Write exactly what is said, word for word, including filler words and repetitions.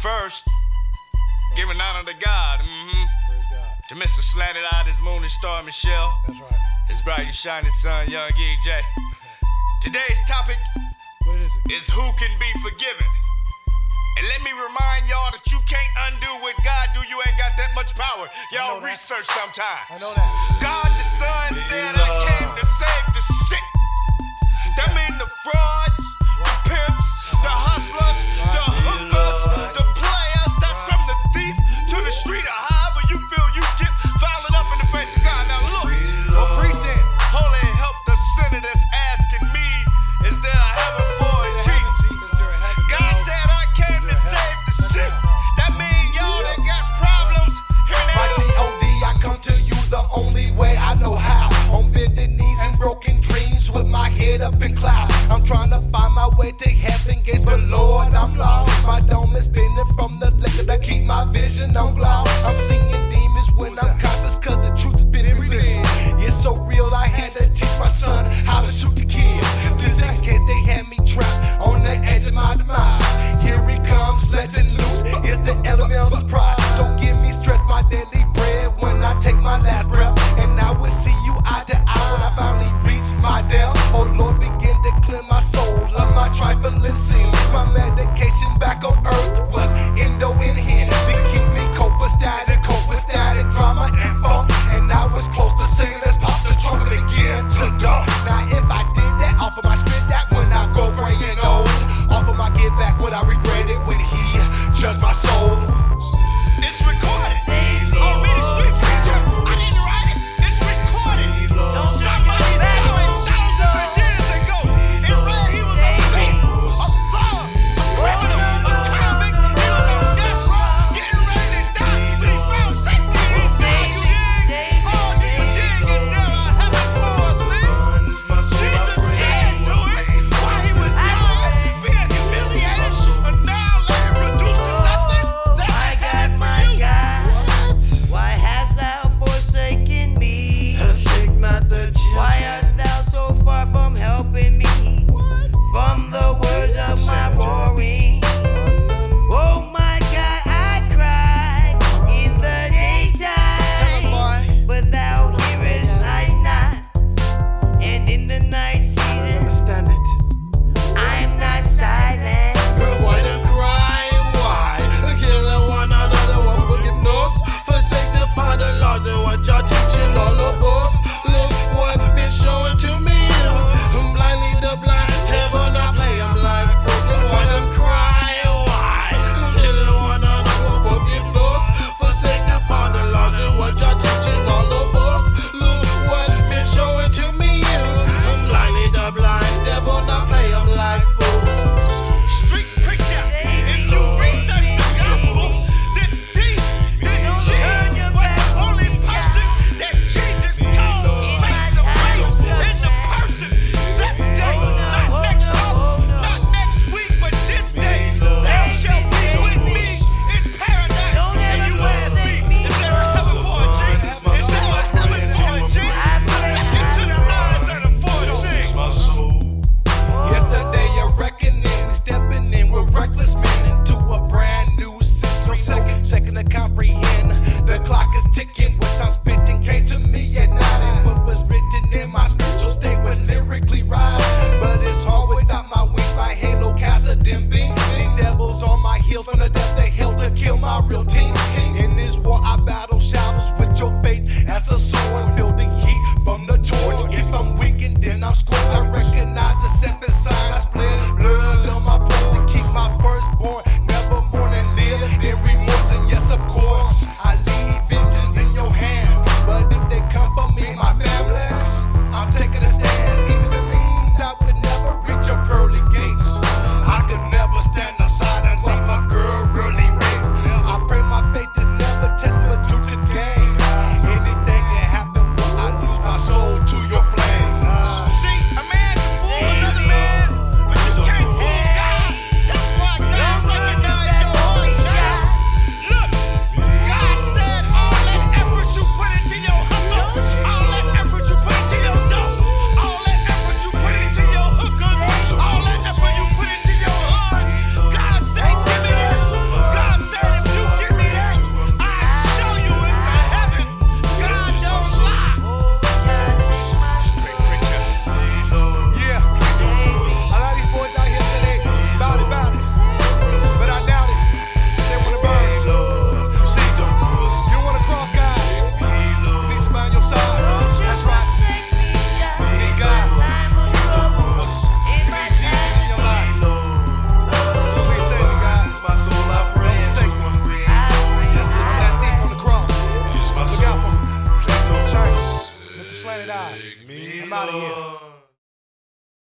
first, giving honor to God, mm-hmm. To Mister Slanted Eyed, his moon and star Michelle. That's right. His bright and shining son, young E J. Today's topic What is it? is who can be forgiven. And let me remind y'all that you can't undo what God do. You ain't got that much power. Y'all research sometimes. I know that. God the Son said, I came to save the sick. That mean the frauds, the pimps, the hustlers, the hookers, the players. That's from the thief to the street or however you feel you get fouled up in the face of God. Now look, Well, preach then. holy help the sinner that's asking me, is there a heaven for a G? God said I came to save the sick. That mean y'all that got problems. Hear me My now. G O D, I come to you the only way I know how. On bended knees and broken dreams with my head up in clouds. I'm trying to find